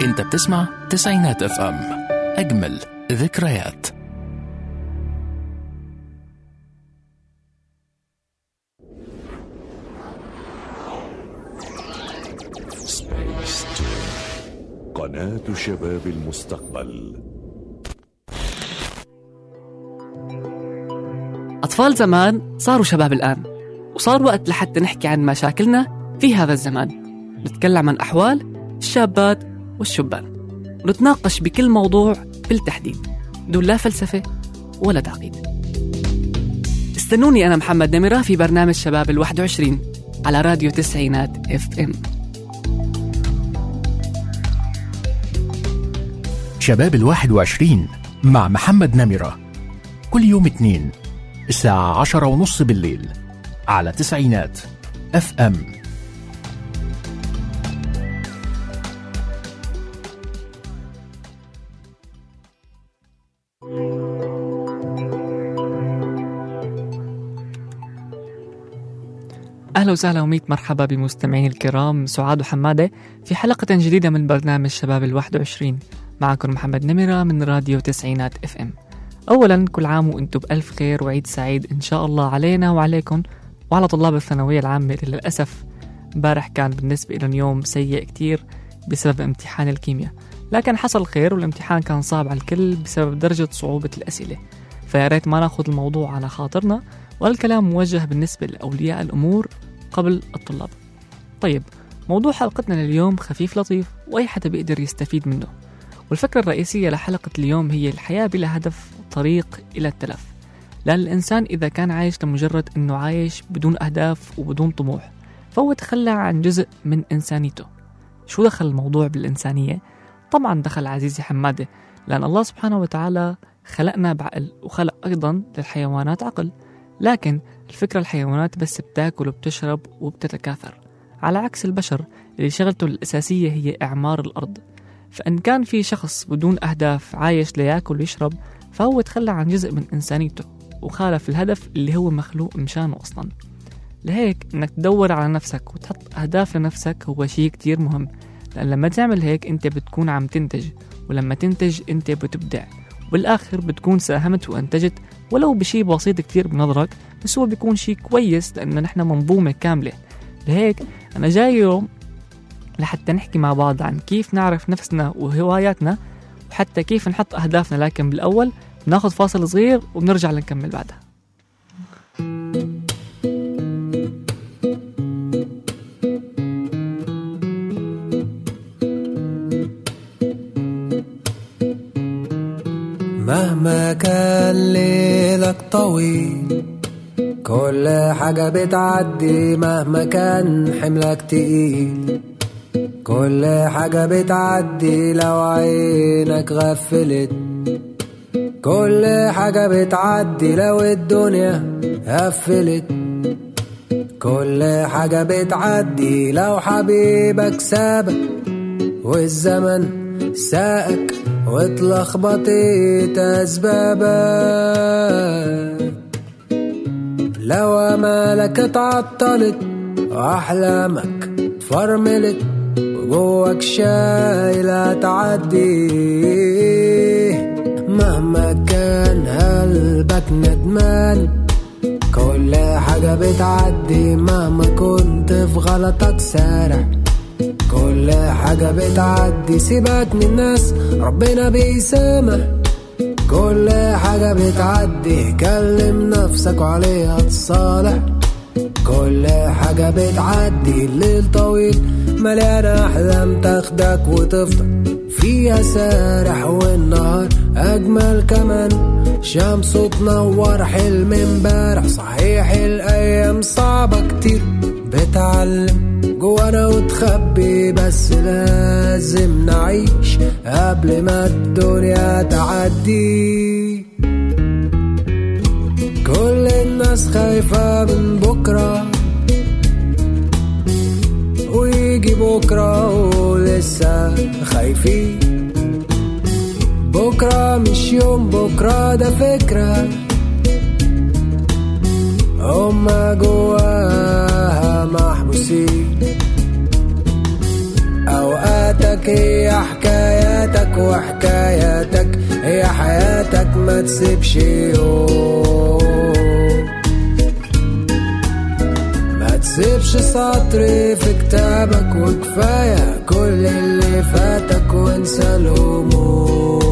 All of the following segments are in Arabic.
انت بتسمع تسعينات اف ام، اجمل ذكريات. قناة شباب المستقبل. أطفال زمان صاروا شباب الآن، وصار وقت لحتى نحكي عن مشاكلنا في هذا الزمان. نتكلم عن أحوال الشابات والشبان، ونتناقش بكل موضوع بالتحديد دون لا فلسفة ولا تعقيد. استنوني أنا محمد نمرة في برنامج شباب 21 على راديو تسعينات اف ام. شباب 21 مع محمد نمرة، كل يوم اثنين الساعة 10:30 بالليل على تسعينات اف ام. أهلا وسهلا وميت مرحبا بمستمعين الكرام، سعاد وحمادة في حلقة جديدة من برنامج شباب 21. معكم محمد نمرة من راديو تسعينات اف ام. أولا كل عام وأنتم بألف خير وعيد سعيد إن شاء الله علينا وعليكم وعلى طلاب الثانوية العامة اللي للأسف امبارح كان بالنسبة لهم يوم سيء كتير بسبب امتحان الكيمياء، لكن حصل خير والامتحان كان صعب على الكل بسبب درجة صعوبة الأسئلة. فيا ريت ما ناخذ الموضوع على خاطرنا، والكلام موجه بالنسبة لأولياء الأمور قبل الطلاب. طيب، موضوع حلقتنا لليوم خفيف لطيف وأي حدا بيقدر يستفيد منه، والفكرة الرئيسية لحلقة اليوم هي الحياة بلا هدف طريق إلى التلف. لأن الإنسان إذا كان عايش لمجرد أنه عايش بدون أهداف وبدون طموح فهو تخلى عن جزء من إنسانيته. شو دخل الموضوع بالإنسانية؟ طبعا دخل عزيزي حمادة، لأن الله سبحانه وتعالى خلقنا بعقل وخلق أيضا للحيوانات عقل، لكن الفكرة الحيوانات بس بتاكل وبتشرب وبتتكاثر، على عكس البشر اللي شغلته الأساسية هي إعمار الأرض. فإن كان في شخص بدون أهداف عايش ليأكل ويشرب فهو تخلى عن جزء من إنسانيته وخالف الهدف اللي هو مخلوق مشانه أصلا. لهيك إنك تدور على نفسك وتحط أهداف لنفسك هو شيء كتير مهم، لأن لما تعمل هيك أنت بتكون عم تنتج، ولما تنتج أنت بتبدع، وبالآخر بتكون ساهمت وأنتجت ولو بشيء بسيط كتير بنظرك، بس هو بيكون شيء كويس لأنه نحن منظومة كاملة. لهيك أنا جاي يوم لحتى نحكي مع بعض عن كيف نعرف نفسنا وهواياتنا وحتى كيف نحط أهدافنا، لكن بالأول ناخذ فاصل صغير وبنرجع لنكمل بعدها. مهما كان ليلك طويل كل حاجة بتعدي، مهما كان حملك تقيل كل حاجة بتعدي، لو عينك غفلت كل حاجة بتعدي، لو الدنيا قفلت كل حاجة بتعدي، لو حبيبك سابك والزمن ساقك واتلخبطت أسبابك، لو أمالك اتعطلت وأحلامك فرملت وجواك شايلة تعدي، مهما كان قلبك ندمان كل حاجة بتعدي، مهما كنت في غلطك سارح كل حاجة بتعدي، سيبك من الناس ربنا بيسامح كل حاجة بتعدي، كلم نفسك وعليها تصالح كل حاجة بتعدي، الليل طويل مليانة أحلام تاخدك وتفضل فيها سارح، والنهار أجمل كمان شمس تنور حلم امبارح، صحيح الأيام صعبة كتير بتعلم جوانا وتخبي، بس لازم نعيش قبل ما الدنيا تعدي، كل الناس خايفة من بكرة ويجي بكرة ولسه خايفين، بكرة مش يوم، بكرة ده فكرة هما جواها محبوسين، أوقاتك حياتك هي حكاياتك، وحكاياتك هي حياتك. ما تسيبش يوم، ما تسيبش سطر في كتابك، وكفاية كل اللي فاتك وانسى الهموم.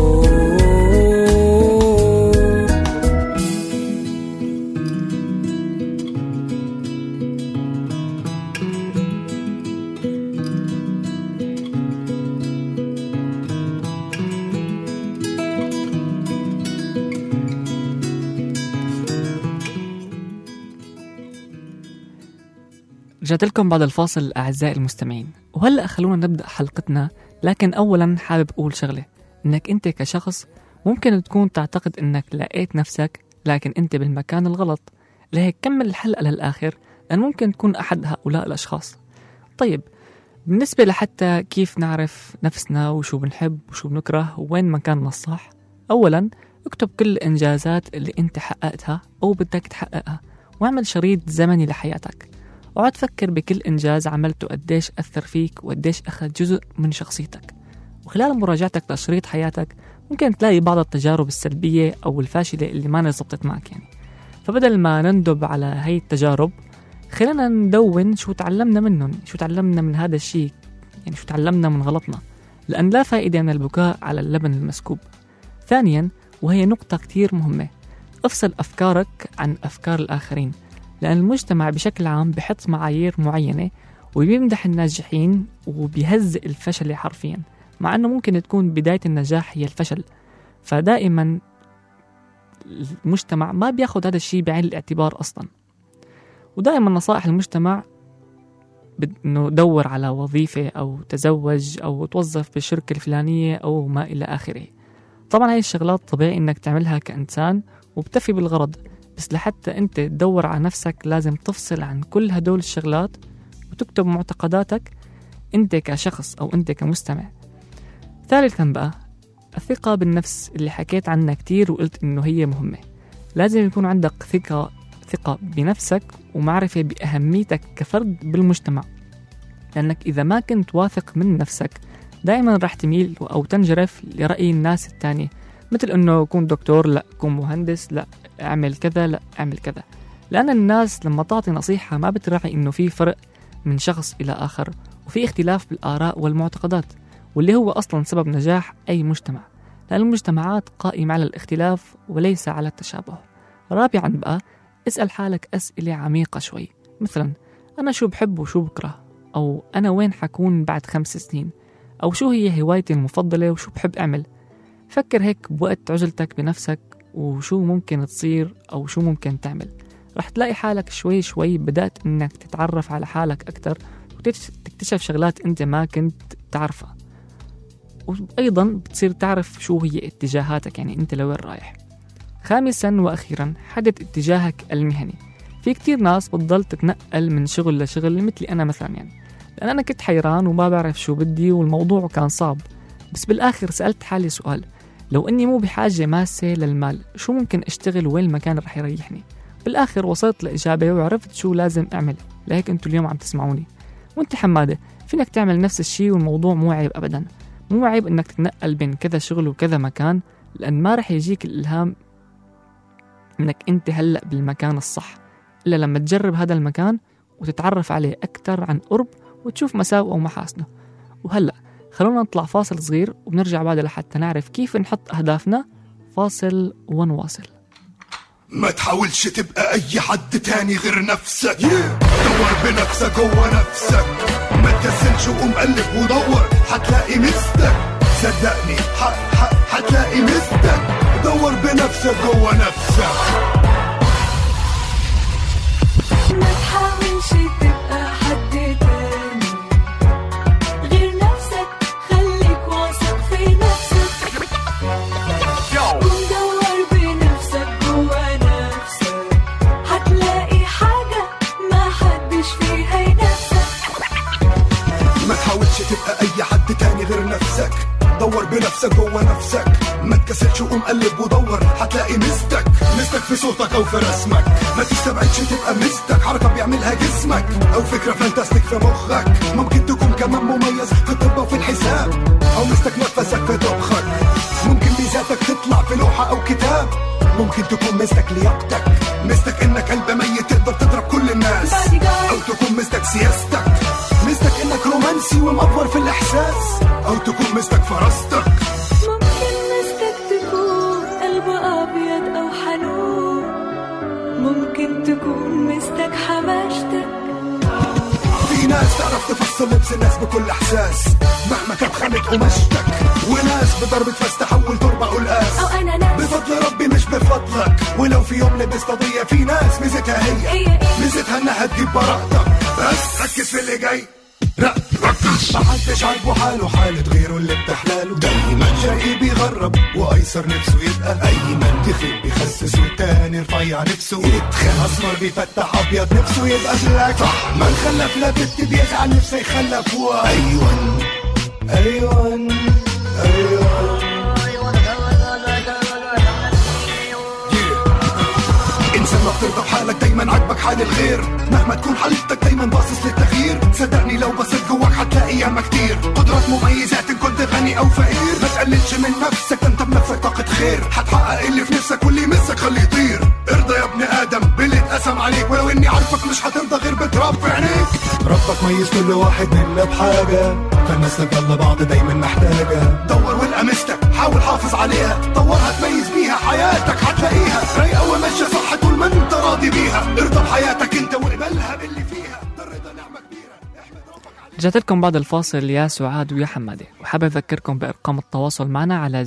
رجعت لكم بعد الفاصل أعزائي المستمعين، وهلأ خلونا نبدأ حلقتنا. لكن أولا حابب أقول شغلة، إنك أنت كشخص ممكن تكون تعتقد إنك لقيت نفسك، لكن أنت بالمكان الغلط. لهيك كمل الحلقة للآخر، لأن ممكن تكون أحد هؤلاء الأشخاص. طيب، بالنسبة لحتى كيف نعرف نفسنا وشو بنحب وشو بنكره وين مكاننا الصح، أولا اكتب كل الإنجازات اللي أنت حققتها أو بدك تحققها، واعمل شريط زمني لحياتك. وعد فكر بكل إنجاز عملته قديش أثر فيك وقديش أخذ جزء من شخصيتك. وخلال مراجعتك لشريط حياتك ممكن تلاقي بعض التجارب السلبية أو الفاشلة اللي ما نزبطت معك يعني. فبدل ما نندب على هاي التجارب، خلينا ندون شو تعلمنا منهم، شو تعلمنا من هذا الشيء، يعني شو تعلمنا من غلطنا، لأن لا فائدة من البكاء على اللبن المسكوب. ثانيا، وهي نقطة كتير مهمة، افصل أفكارك عن أفكار الآخرين، لأن المجتمع بشكل عام بحط معايير معينة وبيمدح الناجحين وبيهزئ الفشل حرفيا، مع أنه ممكن تكون بداية النجاح هي الفشل. فدائما المجتمع ما بياخد هذا الشيء بعين الاعتبار أصلا. ودائما نصائح المجتمع أنه دور على وظيفة أو تزوج أو توظف بالشركة الفلانية أو ما إلى آخره. طبعا هاي الشغلات طبيعي أنك تعملها كإنسان وبتفي بالغرض، بس لحتى أنت تدور على نفسك لازم تفصل عن كل هدول الشغلات وتكتب معتقداتك أنت كشخص أو أنت كمستمع. ثالثا بقى، الثقة بالنفس اللي حكيت عنها كتير وقلت إنه هي مهمة. لازم يكون عندك ثقة بنفسك ومعرفة بأهميتك كفرد بالمجتمع، لأنك إذا ما كنت واثق من نفسك دائما راح تميل أو تنجرف لرأي الناس التانية، مثل إنه كون دكتور، لا كون مهندس، لا اعمل كذا، لا اعمل كذا. لأن الناس لما تعطي نصيحة ما بتراعي إنه في فرق من شخص إلى آخر، وفي اختلاف بالآراء والمعتقدات، واللي هو أصلا سبب نجاح أي مجتمع، لأن المجتمعات قائمة على الاختلاف وليس على التشابه. رابعا بقى، اسأل حالك أسئلة عميقة شوي، مثلا أنا شو بحب وشو بكره، أو أنا وين حكون بعد 5 سنين، أو شو هي هوايتي المفضلة وشو بحب أعمل. فكر هيك بوقت عجلتك بنفسك وشو ممكن تصير أو شو ممكن تعمل. رح تلاقي حالك شوي شوي بدأت إنك تتعرف على حالك أكتر وتكتشف شغلات أنت ما كنت تعرفها، وأيضا بتصير تعرف شو هي اتجاهاتك، يعني أنت لوين رايح. خامسا وأخيرا، حدد اتجاهك المهني. في كتير ناس بتضل تتنقل من شغل لشغل، مثلي أنا مثلا، يعني لأن أنا كنت حيران وما بعرف شو بدي والموضوع كان صعب. بس بالآخر سألت حالي سؤال، لو أني مو بحاجة ماسة للمال شو ممكن أشتغل وين المكان رح يريحني؟ بالآخر وصلت لإجابة وعرفت شو لازم أعمل. لهيك أنتوا اليوم عم تسمعوني، وأنت حمادة فينك تعمل نفس الشيء، والموضوع مو عيب أبدا. مو عيب أنك تتنقل بين كذا شغل وكذا مكان، لأن ما رح يجيك الإلهام أنك أنت هلأ بالمكان الصح إلا لما تجرب هذا المكان وتتعرف عليه أكتر عن قرب وتشوف مساوئه ومحاسنه. وهلأ خلونا نطلع فاصل صغير وبنرجع بعد لحتى نعرف كيف نحط أهدافنا. فاصل ونواصل. ما تحاولش تبقى أي حد تاني غير نفسك. دور بنفسك جوه نفسك، ما تكسلش وقوم قلب ودور، حتلاقي مستك. صدقني حتلاقي مستك. دور بنفسك جوه نفسك. ما تحاولش تبقى حد تاني غير نفسك، خليك واثق في نفسك. قوم دور بنفسك جوا نفسك، هتلاقي حاجة ما حدش فيها ينافسك. ما تحاولش تبقى أي حد تاني غير نفسك. دور بنفسك جوا نفسك. ما تكسلش وقوم قلب ودور هتلاقي مستك في صوتك او في رسمك. ما تستبعدش تبقى مستك حركة بيعملها جسمك او فكرة فانتاستيك في مخك. ممكن تكون كمان مميز في الطب وفي الحساب او مستك نفسك في طبخك. ممكن ميزاتك تطلع في لوحة او كتاب. ممكن تكون مستك لياقتك، مستك انك قلب ميت تقدر تضرب كل الناس. او تكون مستك سياستك، مستك انك رومانسي ومأفور في الاحساس. او تكون مستك فراستك. ممكن مستك تكون قلب ابيض او حنون. ممكن تكون مستك حماشتك. في ناس تعرف تفصل لبس الناس بكل احساس مهما كانت خانة قماشتك. وناس بضربة فاس تحول تربة قلقاس. او انا ناس بفضل ربي مش بفضلك. ولو في يوم لبست قضية في ناس ميزتها هي ميزتها انها تجيب براءتك. بس ركز في اللي جاي، ركز. محدش عاجبه حاله حالة غيره اللي بتحلاله. دايما شقي بيغرب وايسر نفسه يبقى ايمن. تخيل بيخسس والتاني رفيع نفسه يتخن. اسمر بيفتح ابيض نفسه يبقى بلاك. صح ما نخلف لا بنت بيزعل نفسه يخلف. ايوان ايوان ايوان انسان ما بترضى بحالك دايما عاجبك حال الغير. مهما تكون حالتك دايما باصص للتغيير. صدقني لو بصيت جواك هتلاقي ياما كتير قدرات مميزات ان كنت غني او فقير. ما تقللش من نفسك، انت بنفسك طاقة خير. هتحقق اللي في نفسك واللي يمسك خليه يطير. ارضى يا ابن ادم باللي اتقسم عليك. ولو اني عارفك مش هترضى غير بتراب في عينيك. ربك ميز كل واحد منا بحاجة، فالناس تضل بعض دايما محتاجة. دور والقى مستك حاول حافظ عليها. طورها تميز بيها حياتك هتلاقيها رايقة وماشية صح طول ما انت راضي بيها. ارضى بحياتك انت واقبلها باللي فيها. الرضا نعمة كبيرة احمد ربك عليها. رجعت لكم بعد الفاصل يا سعاد ويا حمادة، وحابب أذكركم بأرقام التواصل معنا على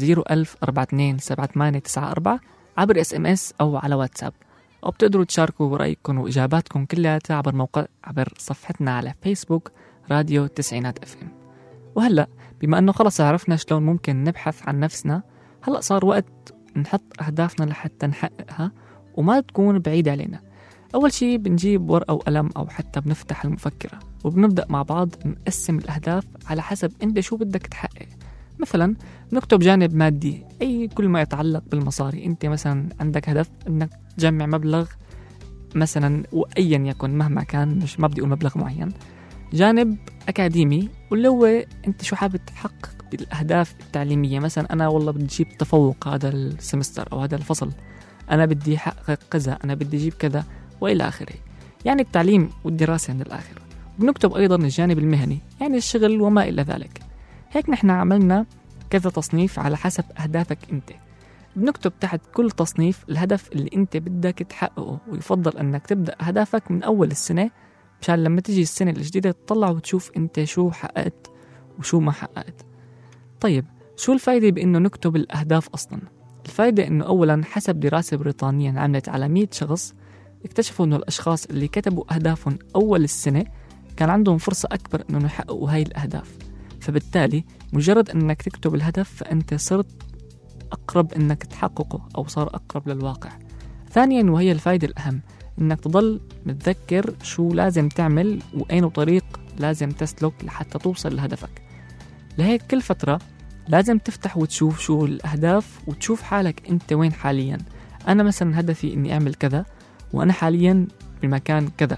010427894 عبر SMS أو على واتساب، أو بتقدروا تشاركوا رأيكم وإجاباتكم كلها عبر صفحتنا على فيسبوك راديو تسعينات FM. وهلأ بما أنه خلص عرفنا شلون ممكن نبحث عن نفسنا، هلأ صار وقت نحط أهدافنا لحتى نحققها وما تكون بعيدة علينا. أول شي بنجيب ورقة وقلم أو حتى بنفتح المفكرة وبنبدأ مع بعض نقسم الأهداف على حسب أنت شو بدك تحقق. مثلا نكتب جانب مادي، أي كل ما يتعلق بالمصاري. أنت مثلا عندك هدف أنك تجمع مبلغ مثلا وأيا يكن مهما كان، مش ما بدي أقول مبلغ معين. جانب أكاديمي واللي هو أنت شو حابب تحقق بالأهداف التعليمية. مثلا أنا والله بدي أجيب تفوق هذا السمستر أو هذا الفصل، أنا بدي أحقق كذا، أنا بدي أجيب كذا وإلى آخره. يعني التعليم والدراسة من الآخر. بنكتب أيضا الجانب المهني، يعني الشغل وما إلى ذلك. هيك نحن عملنا كذا تصنيف على حسب أهدافك أنت. بنكتب تحت كل تصنيف الهدف اللي أنت بدك تحققه، ويفضل أنك تبدأ أهدافك من أول السنة مشان لما تجي السنة الجديدة تطلع وتشوف أنت شو حققت وشو ما حققت. طيب شو الفايدة بأنه نكتب الأهداف أصلا؟ الفايدة أنه أولا حسب دراسة بريطانية عملت على 100 شخص، اكتشفوا أنه الأشخاص اللي كتبوا أهدافهم أول السنة كان عندهم فرصة أكبر أنه يحققوا هاي الأهداف. فبالتالي مجرد أنك تكتب الهدف فأنت صرت أقرب أنك تحققه أو صار أقرب للواقع. ثانيا وهي الفائدة الأهم، أنك تضل متذكر شو لازم تعمل وأين طريق لازم تسلك لحتى توصل لهدفك. لهيك كل فترة لازم تفتح وتشوف شو الأهداف وتشوف حالك أنت وين حاليا. أنا مثلا هدفي أني أعمل كذا وأنا حاليا بمكان كذا،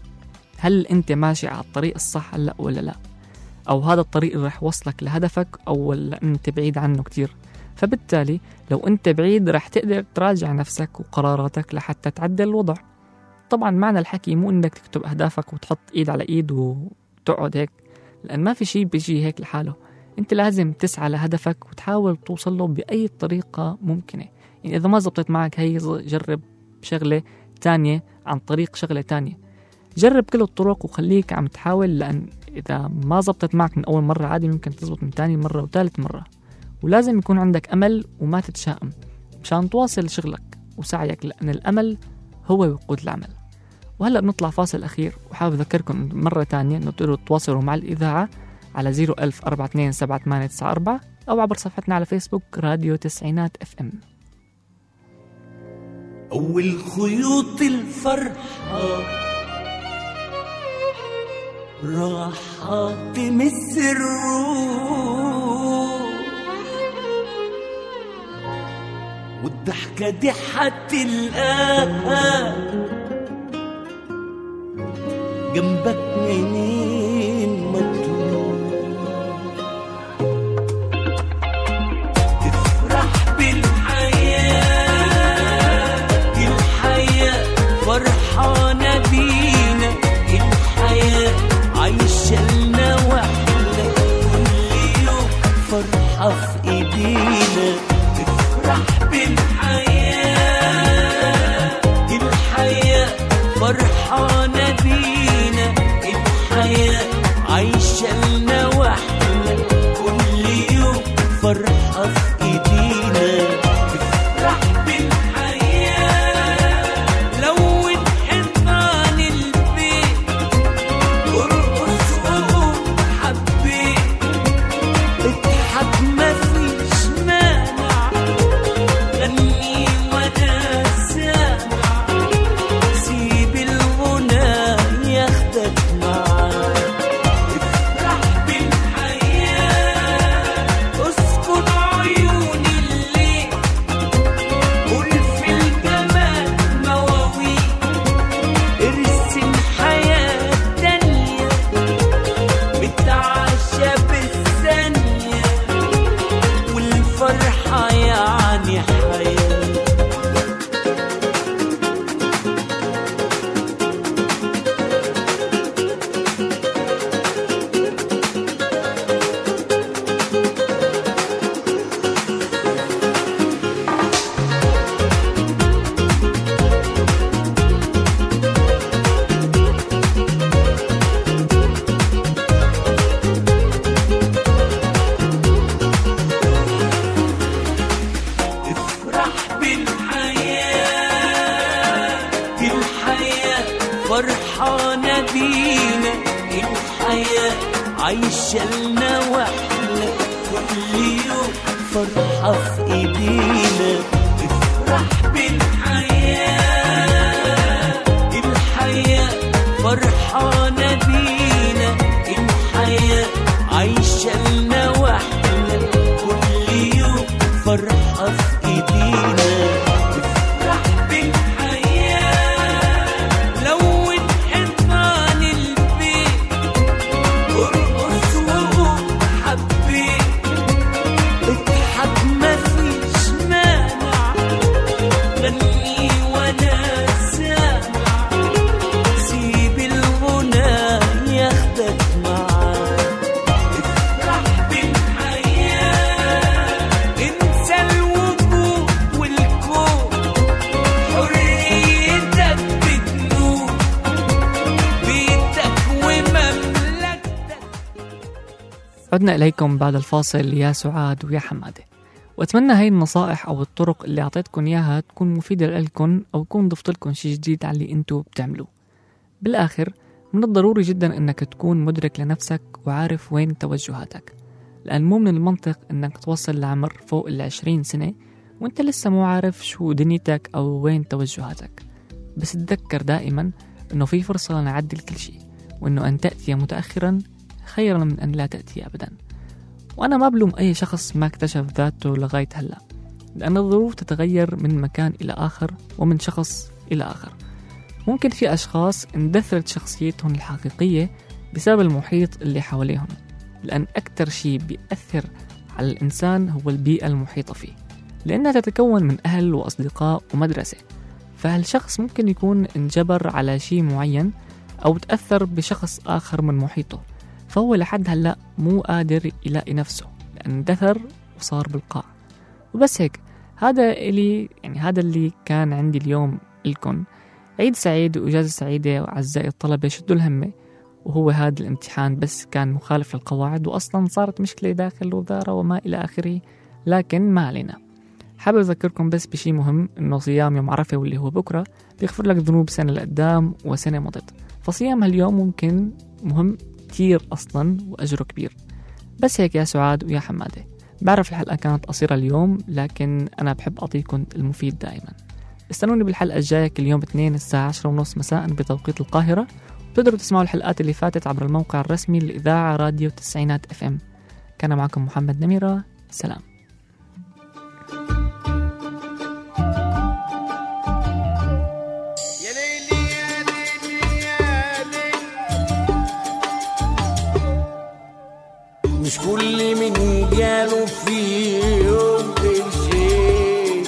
هل أنت ماشي على الطريق الصح هلأ ولا لا؟ أو هذا الطريق اللي رح وصلك لهدفك أو ولا أنت بعيد عنه كتير؟ فبالتالي لو أنت بعيد رح تقدر تراجع نفسك وقراراتك لحتى تعدل الوضع. طبعا معنى الحكي مو أنك تكتب أهدافك وتحط إيد على إيد وتقعد هيك، لأن ما في شيء بيجي هيك لحاله. أنت لازم تسعى لهدفك وتحاول توصل له بأي طريقة ممكنة. يعني إذا ما زبطت معك هي جرب شغلة تانية عن طريق شغلة تانية. جرب كل الطرق وخليك عم تحاول، لأن إذا ما زبطت معك من أول مرة عادي ممكن تزبط من تاني مرة وثالث مرة. ولازم يكون عندك أمل وما تتشائم مشان تواصل شغلك وسعيك، لأن الأمل هو وقود العمل. وهلأ بنطلع فاصل أخير، وحابب أذكركم مرة تانية أنه تقدروا تتواصلوا مع الإذاعة على 010427894 أو عبر صفحتنا على فيسبوك راديو تسعينات FM. أول خيوط الفرحة راحة تمس الروح، عالضحكة دي حتلقاها جنبك منين ما تروح. تفرح بالحياة، الحياة فرحانة بينا، الحياة عايشة لنا واحنا، كل يوم فرحة في ايدينا. تفرح بالحياة، الحياة فرحانة بينا، الحياة عايشة لنا واحنا، كل يوم فرحة في ايدينا. تفرح بالحياة، لون حيطان البيت، ارقص وقوم حبيت، اضحك مفيش مانع، غني وانا سامع، سيب الغنى ياخدك معاه. افرح بالحياة، اسكن عيون الليل، قول في الجمال مواويل، ارسم حياة تانية، بتعشى بالثانية، والفرحة يعني حياة. افرح بالحياة، الحياة فرحانة بينا، الحياة عايشة لنا واحنا، كل يوم فرحة في ايدينا. افرح بالحياة، الحياة فرحانة بينا، الحياة عايشة لنا واحنا، كل يوم فرحة في ايدينا. تفرح بالحياة، لون حيطان البيت، ارقص وقوم حبيت، اضحك مفيش مانع، غني وانا سامع، سيب الغنى ياخدك معاه. افرح بالحياة، انسى الوجود والكون، حريتك بتنور، بيتك ومملكتك. عدنا إليكم بعد الفاصل يا سعاد ويا حمادة، وأتمنى هاي النصائح أو الطرق اللي أعطيتكم إياها تكون مفيدة لكم أو تكون ضفت لكم شيء جديد على اللي أنتوا بتعملوه. بالآخر من الضروري جدا أنك تكون مدرك لنفسك وعارف وين توجهاتك، لأن مو من المنطق أنك توصل لعمر فوق 20 سنة وأنت لسه مو عارف شو دنيتك أو وين توجهاتك. بس تذكر دائما أنه في فرصة نعدل كل شيء، وأنه أن تأتي متأخرا خيرا من أن لا تأتي أبدا. وأنا ما بلوم أي شخص ما اكتشف ذاته لغاية هلأ، لأن الظروف تتغير من مكان إلى آخر ومن شخص إلى آخر. ممكن في أشخاص اندثرت شخصيتهم الحقيقية بسبب المحيط اللي حواليهم، لأن أكتر شيء بيأثر على الإنسان هو البيئة المحيطة فيه، لأنها تتكون من أهل وأصدقاء ومدرسة. فهالشخص ممكن يكون انجبر على شيء معين أو تأثر بشخص آخر من محيطه، فهو لحد هلأ مو قادر يلاقي نفسه لأن اندثر وصار بالقاع. وبس هيك، هذا اللي كان عندي اليوم لكم. عيد سعيد وإجازة سعيدة وأعزائي الطلبة، شدوا الهمة. وهو هذا الامتحان بس كان مخالف للقواعد، وأصلا صارت مشكلة داخل الوزارة وما إلى آخره، لكن ما علينا. حابب أذكركم بس بشي مهم، إنه صيام يوم عرفة واللي هو بكرة بيغفر لك ذنوب سنة لقدام وسنة مضت. فصيام هاليوم ممكن مهم كتير أصلا وأجره كبير. بس هيك يا سعاد ويا حمادة، بعرف الحلقة كانت قصيرة اليوم، لكن أنا بحب أعطيكم المفيد دائما. استنوني بالحلقة الجاية كل يوم اثنين الساعة 10:30 مساء بتوقيت القاهرة. بتقدروا تسمعوا الحلقات اللي فاتت عبر الموقع الرسمي للإذاعة راديو 90 FM. كان معكم محمد نميرة، سلام. مش كل من جاله في يوم قرشين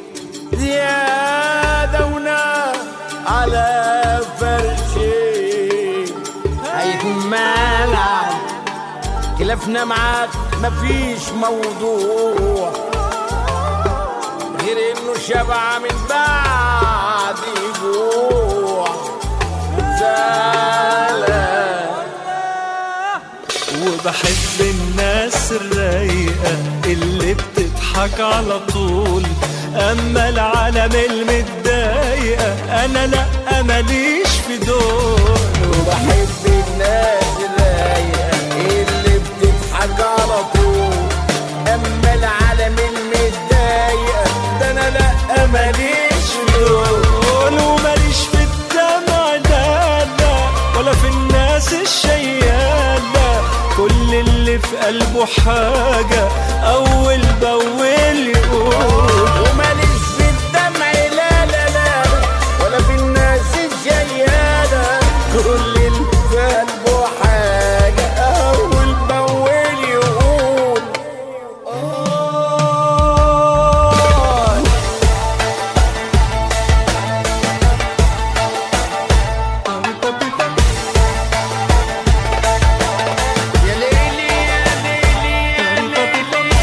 زيادة ونار على فرشين هيتملع. خلافنا معاك مفيش موضوع غير انه شبع من بعد جوع زعلان. وبحب الناس الرايقة اللي بتضحك على طول، اما العالم المتضايقة انا لا ماليش في دول. وبحب الناس الرايقة اللي بتضحك على طول، اما العالم المتضايقة ده انا لا ماليش في دول. وماليش في الدمع لا لا، ولا في الناس الشيالة، كل اللي في قلبه حاجة أول بأول يقول. وماليش في الدمع لا لا لا، ولا في الناس الجيالة، كل اللي في قلبه حاجة أول بأول يقول. يا ليلي يا ليلي يا ليلي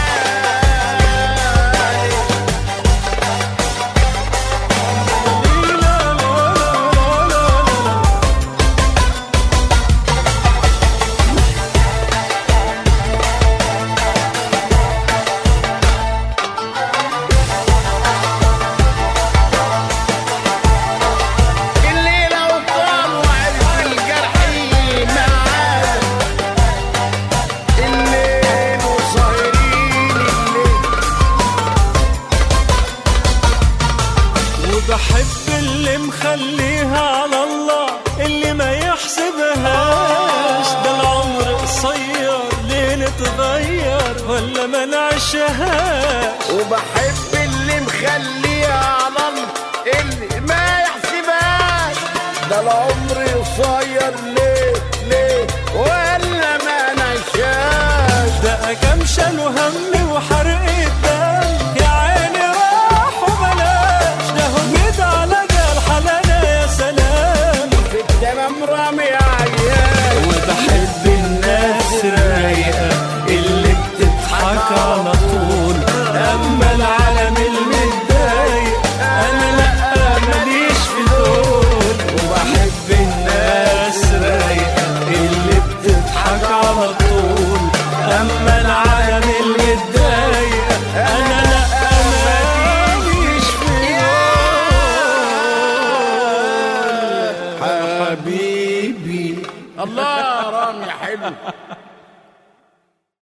الليلة وطال وعرف الجرحين معانا، الليل وصايرين الليل. وبحب اللي مخليها على الله، اللي ما يحسبهاش، ده العمر قصير ليه نتغير ولا ما نعيشهاش. وبحب اللي مخليها على الله، اللي ما يحسبهاش، ده العمر قصير ليه ليه ولا ما نعيشهاش. ده كام شالوا هم وحرق الدم، يا عيني راح وبلاش، ده هجيت على جال حلانا يا سلام. في التمام رامي عيال. وبحب الناس الرايقة اللي بتضحك على طول، أما العالم المتضايق أنا لأ ماليش في دول. وبحب الناس الرايقة اللي بتضحك على طول، أما العالم المتضايق أنا لأ ماليش في دول. حبيبي الله رامي حلو.